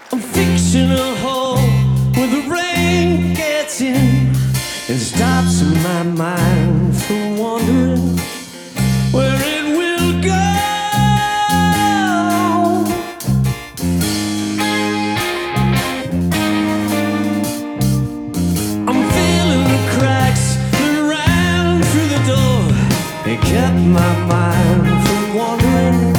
I'm fixing a hole where the rain gets in and stops my mind from wandering where it will go. I'm feeling the cracks that ran through the door. It kept my mind from wandering